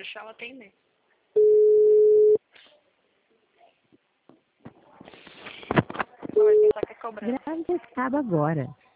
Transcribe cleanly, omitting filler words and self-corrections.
deixar ela atender. Ela vai pensar que é cobrança. Grave acaba agora.